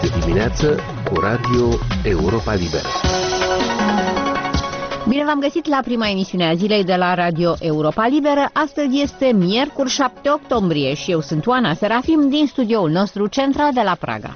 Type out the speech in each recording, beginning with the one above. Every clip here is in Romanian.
de dimineață cu Radio Europa Liberă. Bine v-am găsit la prima emisiune a zilei de la Radio Europa Liberă. Astăzi este miercuri 7 octombrie și eu sunt Oana Serafim din studioul nostru central de la Praga.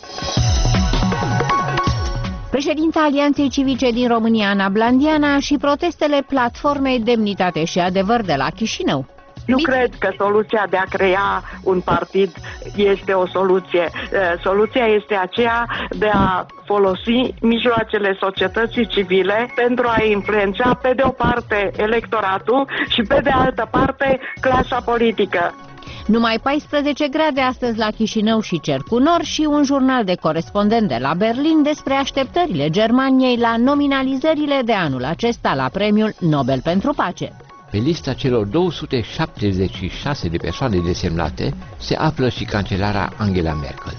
Președinta Alianței Civice din România, Ana Blandiana, și protestele platformei Demnitate și Adevăr de la Chișinău. Nu cred că soluția de a crea un partid este o soluție. Soluția este aceea de a folosi mijloacele societății civile pentru a influența pe de o parte electoratul și pe de altă parte clasa politică. Numai 14 grade astăzi la Chișinău și Cercu Nord și un jurnal de corespondent de la Berlin despre așteptările Germaniei la nominalizările de anul acesta la Premiul Nobel pentru Pace. Pe lista celor 276 de persoane desemnate se află și cancelara Angela Merkel.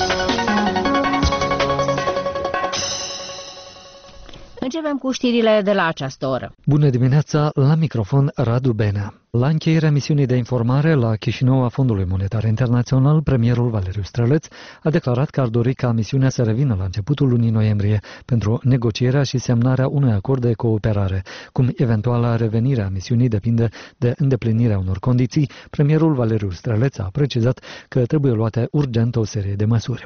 Începem cu știrile de la această oră. Bună dimineața, la microfon Radu Benea. La încheierea misiunii de informare la Chișinău a Fondului Monetar Internațional, premierul Valeriu Străleț a declarat că ar dori ca misiunea să revină la începutul lunii noiembrie pentru negocierea și semnarea unui acord de cooperare. Cum eventuala revenire a misiunii depinde de îndeplinirea unor condiții, premierul Valeriu Străleț a precizat că trebuie luate urgent o serie de măsuri.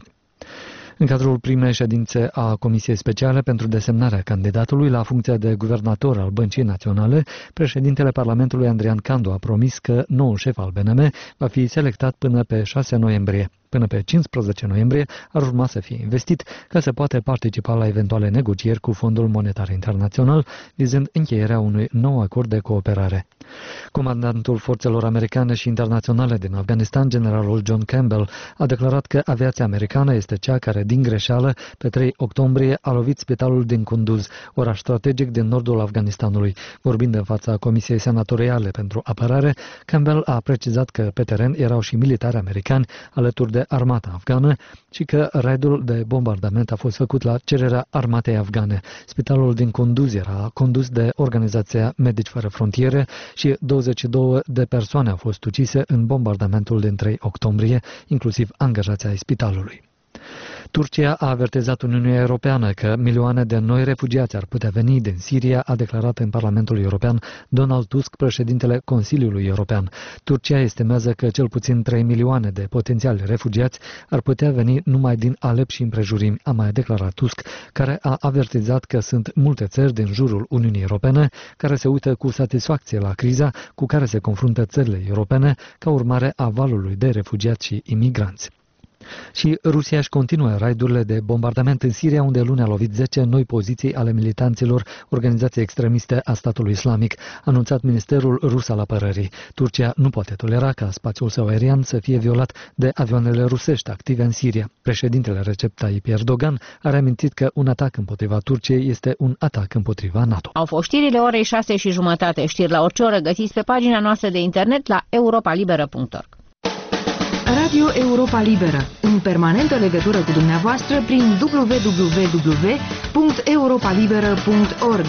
În cadrul primei ședințe a Comisiei Speciale pentru desemnarea candidatului la funcția de guvernator al Băncii Naționale, președintele Parlamentului Andrian Candu a promis că noul șef al BNM va fi selectat până pe 6 noiembrie. Până pe 15 noiembrie ar urma să fie investit ca să poată participa la eventuale negocieri cu Fondul Monetar Internațional, vizând încheierea unui nou acord de cooperare. Comandantul forțelor americane și internaționale din Afganistan, generalul John Campbell, a declarat că aviația americană este cea care, din greșeală, pe 3 octombrie a lovit spitalul din Kunduz, oraș strategic din nordul Afganistanului. Vorbind în fața Comisiei Senatoriale pentru Apărare, Campbell a precizat că pe teren erau și militari americani alături de armata afgană și că raidul de bombardament a fost făcut la cererea armatei afgane. Spitalul din Kunduz era condus de Organizația Medici Fără Frontiere și 22 de persoane au fost ucise în bombardamentul din 3 octombrie, inclusiv angajații ai spitalului. Turcia a avertizat Uniunea Europeană că milioane de noi refugiați ar putea veni din Siria, a declarat în Parlamentul European Donald Tusk, președintele Consiliului European. Turcia estimează că cel puțin 3 milioane de potențiali refugiați ar putea veni numai din Alep și împrejurimi, a mai declarat Tusk, care a avertizat că sunt multe țări din jurul Uniunii Europene care se uită cu satisfacție la criza cu care se confruntă țările europene ca urmare a valului de refugiați și imigranți. Și Rusia își continuă raidurile de bombardament în Siria, unde luni a lovit 10 noi poziții ale militanților organizației extremiste a statului islamic, anunțat Ministerul Rus al Apărării. Turcia nu poate tolera ca spațiul său aerian să fie violat de avioanele rusești active în Siria. Președintele Recep Tayyip Erdogan a reamintit că un atac împotriva Turciei este un atac împotriva NATO. Au fost știrile orei 6:30. Știri la orice oră găsiți pe pagina noastră de internet la europalibera.org. Radio Europa Liberă, în permanentă legătură cu dumneavoastră prin www.europalibera.org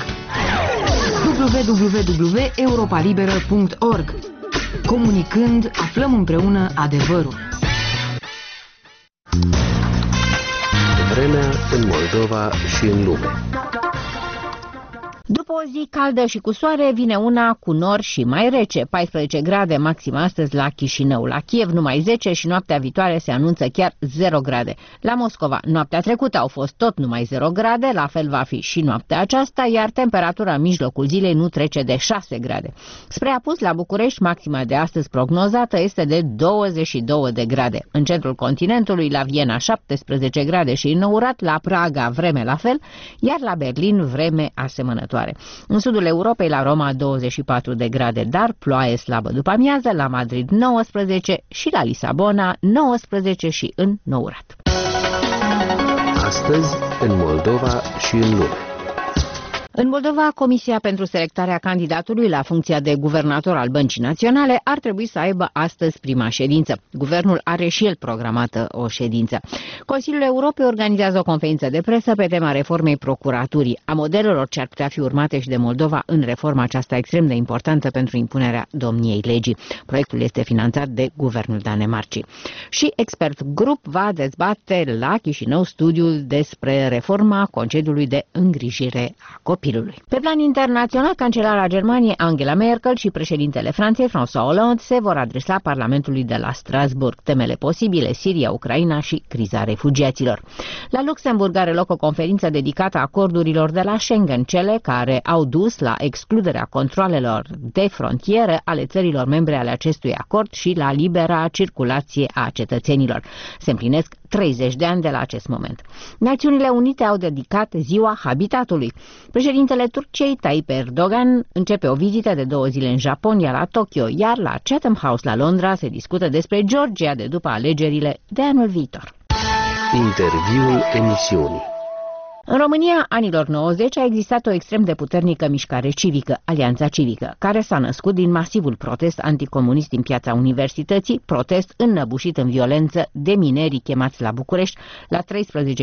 www.europalibera.org. Comunicând, aflăm împreună adevărul. Vremea în Moldova și în lume. După o zi caldă și cu soare, vine una cu nor și mai rece, 14 grade maxim astăzi la Chișinău. La Kiev numai 10 și noaptea viitoare se anunță chiar 0 grade. La Moscova, noaptea trecută au fost tot numai 0 grade, la fel va fi și noaptea aceasta, iar temperatura în mijlocul zilei nu trece de 6 grade. Spre apus, la București, maxima de astăzi prognozată este de 22 de grade. În centrul continentului, la Viena 17 grade și înourat, la Praga vreme la fel, iar la Berlin vreme asemănătoare. În sudul Europei, la Roma 24 de grade, dar ploaie slabă după amiază, la Madrid 19 și la Lisabona 19 și înourat. Astăzi, în Moldova și în lume. În Moldova, Comisia pentru selectarea candidatului la funcția de guvernator al Băncii Naționale ar trebui să aibă astăzi prima ședință. Guvernul are și el programată o ședință. Consiliul Europei organizează o conferință de presă pe tema reformei procuraturii, a modelelor ce ar putea fi urmate și de Moldova în reforma aceasta extrem de importantă pentru impunerea domniei legii. Proiectul este finanțat de Guvernul Danemarcii. Și Expert Group va dezbate la Chișinău studiul despre reforma concediului de îngrijire a copilului. Pe plan internațional, cancelara Germaniei Angela Merkel și președintele Franței François Hollande se vor adresa Parlamentului de la Strasbourg. Temele posibile: Siria, Ucraina și criza refugiaților. La Luxemburg are loc o conferință dedicată acordurilor de la Schengen, cele care au dus la excluderea controalelor de frontieră ale țărilor membre ale acestui acord și la libera circulație a cetățenilor. Se împlinesc 30 de ani de la acest moment. Națiunile Unite au dedicat Ziua Habitatului. Președintele Turciei, Tayyip Erdogan, începe o vizită de 2 zile în Japonia, la Tokyo, iar la Chatham House la Londra se discută despre Georgia de după alegerile de anul viitor. Interviul emisiunii. În România, anilor 90, a existat o extrem de puternică mișcare civică, Alianța Civică, care s-a născut din masivul protest anticomunist din Piața Universității, protest înnăbușit în violență de minerii chemați la București la 13-15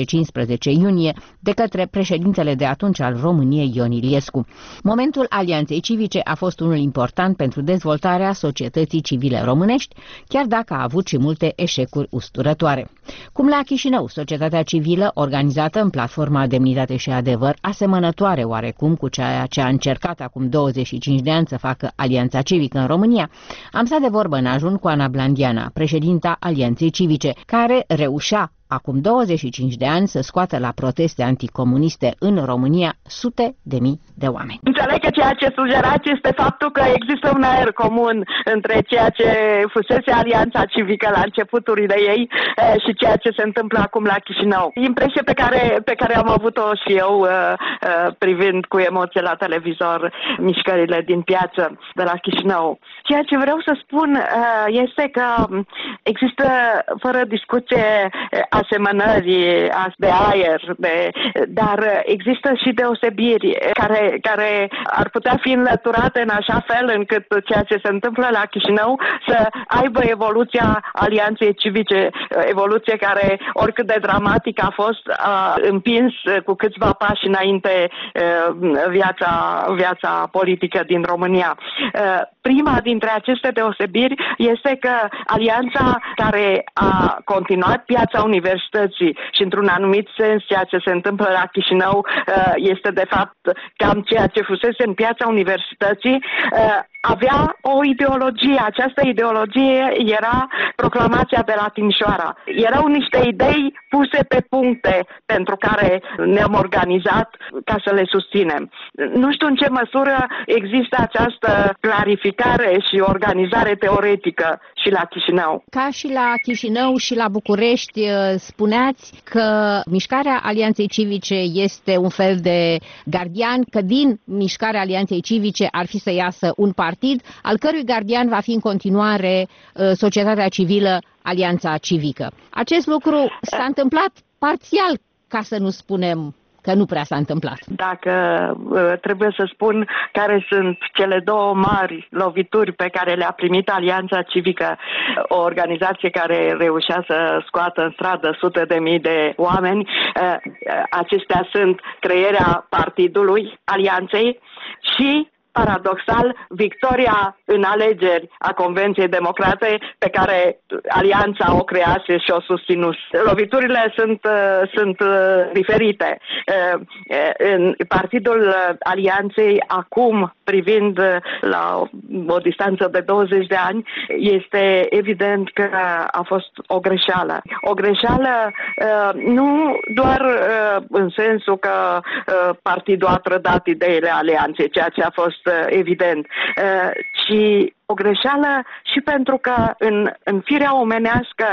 iunie de către președintele de atunci al României, Ion Iliescu. Momentul Alianței Civice a fost unul important pentru dezvoltarea societății civile românești, chiar dacă a avut și multe eșecuri usturătoare. Cum la Chișinău, societatea civilă organizată în platforma Demnitate și Adevăr, asemănătoare oarecum cu ceea ce a încercat acum 25 de ani să facă Alianța Civică în România, am stat de vorbă în ajun cu Ana Blandiana, președinta Alianței Civice, care reușea acum 25 de ani să scoată la proteste anticomuniste în România sute de mii de oameni. Înțeleg că ceea ce sugerați este faptul că există un aer comun între ceea ce fusese Alianța Civică la începuturile ei și ceea ce se întâmplă acum la Chișinău. Impresie pe care am avut-o și eu privind cu emoție la televizor mișcările din piață de la Chișinău. Ceea ce vreau să spun este că există fără discuție asemănări de aer, dar există și deosebiri care ar putea fi înlăturate în așa fel încât ceea ce se întâmplă la Chișinău să aibă evoluția Alianței Civice, evoluție care, oricât de dramatic a fost, a împins cu câțiva pași înainte viața politică din România. Prima dintre aceste deosebiri este că Alianța care a continuat Piața Universității și într-un anumit sens ceea ce se întâmplă la Chișinău este de fapt cam ceea ce fusese în Piața Universității, avea o ideologie. Această ideologie era proclamația de la Timișoara. Erau niște idei puse pe puncte pentru care ne-am organizat ca să le susținem. Nu știu în ce măsură există această clarificare și organizare teoretică și la Chișinău. Ca și la Chișinău și la București, spuneați că mișcarea Alianței Civice este un fel de gardian, că din mișcarea Alianței Civice ar fi să iasă un partid, al cărui gardian va fi în continuare societatea civilă, Alianța Civică. Acest lucru s-a întâmplat parțial, ca să nu spunem că nu prea s-a întâmplat. Dacă trebuie să spun care sunt cele două mari lovituri pe care le-a primit Alianța Civică, o organizație care reușea să scoată în stradă sute de mii de oameni, acestea sunt crearea partidului Alianței și, paradoxal, victoria în alegeri a Convenției Democrate pe care Alianța o crease și o susținuse. Loviturile sunt diferite. În Partidul Alianței, acum, privind la o distanță de 20 de ani, este evident că a fost o greșeală. O greșeală nu doar în sensul că partidul a trădat ideile Alianței, ceea ce a fost evident, ci o greșeală și pentru că în firea omenească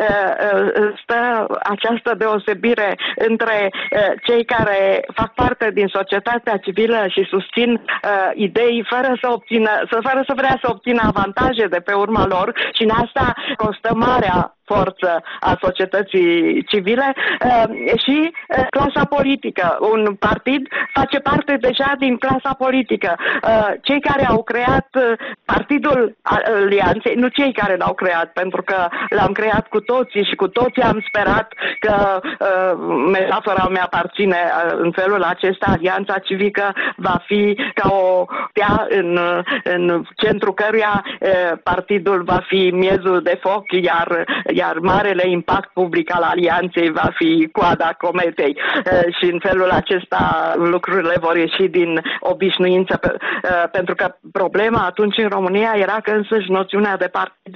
stă această deosebire între cei care fac parte din societatea civilă și susțin idei fără să vrea să obțină avantaje de pe urma lor, și în asta constă marea forță a societății civile și clasa politică. Un partid face parte deja din clasa politică. Cei care au creat Partidul Alianței, nu cei care l-au creat, pentru că l-am creat cu toții și cu toții am sperat că metafora mea aparține în felul acesta. Alianța civică va fi ca o stea în centrul căruia partidul va fi miezul de foc, iar marele impact public al alianței va fi coada cometei. Și în felul acesta lucrurile vor ieși din obișnuință, pentru că problema atunci în România era că însăși noțiunea de partid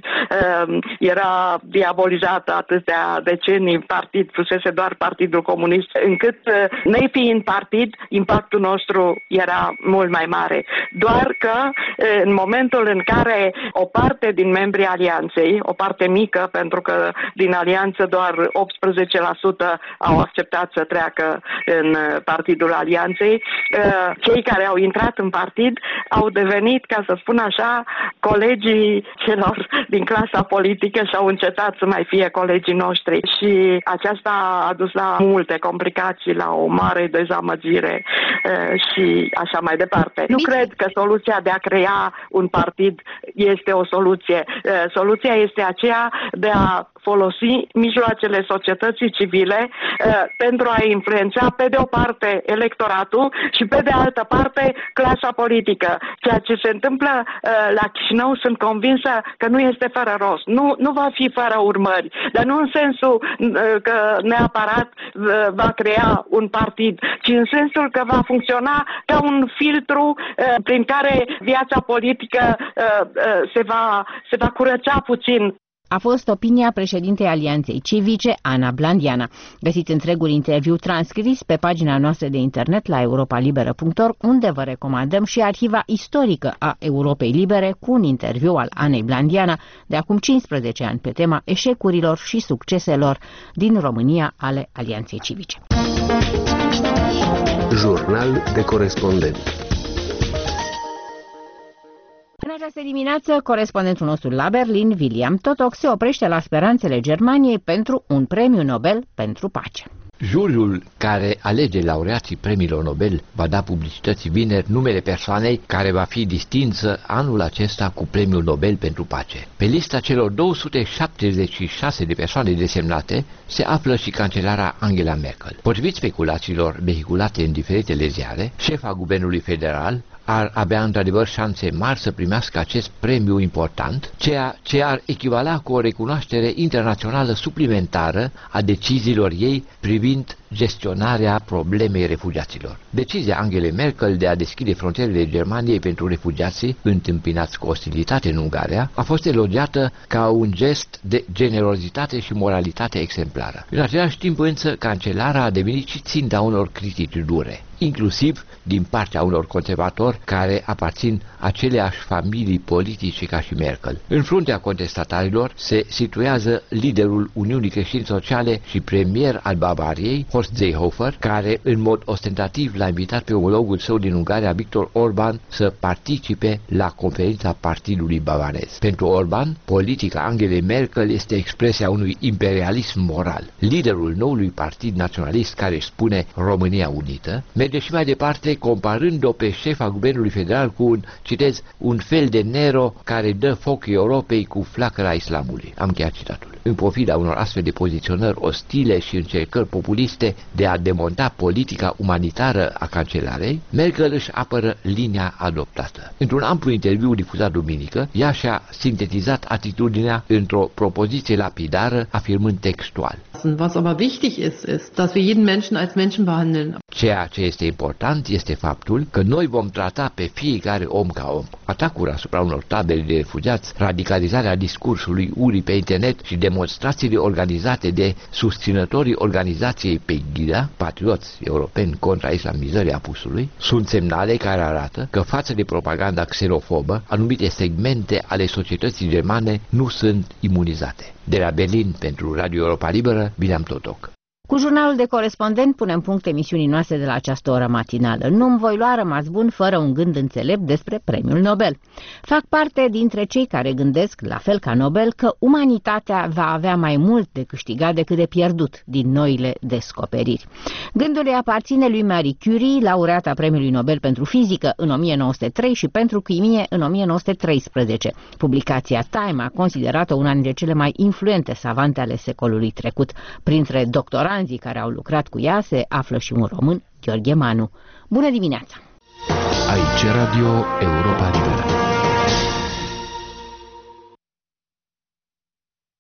era diabolizată atâtea decenii. Partid fusese doar Partidul Comunist, încât nefiind partid, impactul nostru era mult mai mare. Doar că în momentul în care o parte din membrii alianței, o parte mică, pentru că din alianță doar 18% au acceptat să treacă în Partidul Alianței, cei care au intrat în partid au devenit, ca să spun așa, colegii celor din clasa politică și au încetat să mai fie colegii noștri. Și aceasta a dus la multe complicații, la o mare dezamăgire și așa mai departe. Nu cred că soluția de a crea un partid este o soluție. Soluția este aceea de a folosi mijloacele societății civile pentru a influența pe de o parte electoratul și pe de altă parte clasa politică. Ceea ce se întâmplă la Chișinău, sunt convinsă că nu este fără rost. Nu va fi fără urmări, dar nu în sensul că neapărat va crea un partid, ci în sensul că va funcționa ca un filtru prin care viața politică se va curăța puțin. A fost opinia președintei Alianței Civice, Ana Blandiana. Găsiți întregul interviu transcris pe pagina noastră de internet la europalibera.org, unde vă recomandăm și arhiva istorică a Europei Libere cu un interviu al Anei Blandiana de acum 15 ani pe tema eșecurilor și succeselor din România ale Alianței Civice. Jurnal de corespondent. În această dimineață, corespondentul nostru la Berlin, William Totok, se oprește la speranțele Germaniei pentru un premiu Nobel pentru pace. Juriul care alege laureații premiilor Nobel va da publicității vineri numele persoanei care va fi distinsă anul acesta cu premiul Nobel pentru pace. Pe lista celor 276 de persoane desemnate se află și cancelara Angela Merkel. Potrivit speculațiilor vehiculate în diferitele ziare, șefa guvernului federal ar avea într-adevăr șanse mari să primească acest premiu important, ceea ce ar echivala cu o recunoaștere internațională suplimentară a deciziilor ei privind gestionarea problemei refugiaților. Decizia Angelei Merkel de a deschide frontierele Germaniei pentru refugiații întâmpinați cu ostilitate în Ungaria a fost elogiată ca un gest de generozitate și moralitate exemplară. În același timp însă, cancelara a devenit și ținta unor critici dure, inclusiv din partea unor conservatori care aparțin aceleași familii politice ca și Merkel. În fruntea contestatarilor se situează liderul Uniunii Creștini Sociale și premier al Bavariei, Horst Seehofer, care în mod ostentativ l-a invitat pe omologul său din Ungaria, Viktor Orban, să participe la conferința partidului bavarez. Pentru Orban, politica Angelei Merkel este expresia unui imperialism moral. Liderul noului partid naționalist, care își spune România Unită, merge și mai departe comparând-o pe șefa guvernului federal cu un fel de Nero care dă foc Europei cu flacăra islamului. Am încheiat citatul. În pofida unor astfel de poziționări ostile și încercări populiste de a demonta politica umanitară a cancelarei, Merkel își apără linia adoptată. Într-un amplu interviu difuzat duminică, ea și-a sintetizat atitudinea într-o propoziție lapidară, afirmând textual: Was aber wichtig ist, dass wir jeden Menschen als Menschen behandeln. Ceea ce este important este faptul că noi vom trata pe fiecare om ca om. Atacuri asupra unor tabere de refugiați, radicalizarea discursului urii pe internet și demonstrațiile organizate de susținătorii organizației Pegida, patrioți europeni contra islamizării apusului, sunt semnale care arată că față de propaganda xenofobă, anumite segmente ale societății germane nu sunt imunizate. De la Berlin pentru Radio Europa Liberă, William Totok. Cu jurnalul de corespondent punem punct emisiunii noastre de la această oră matinală. Nu-mi voi lua rămas bun fără un gând înțelept despre premiul Nobel. Fac parte dintre cei care gândesc, la fel ca Nobel, că umanitatea va avea mai mult de câștigat decât de pierdut din noile descoperiri. Gândul îi aparține lui Marie Curie, laureata premiului Nobel pentru fizică în 1903 și pentru chimie în 1913. Publicația Time a considerat-o una dintre cele mai influente savante ale secolului trecut. Printre doctoranții care au lucrat cu ea se află și un român, Gheorghe Manu. Bună dimineața! Aici Radio Europa Liberă.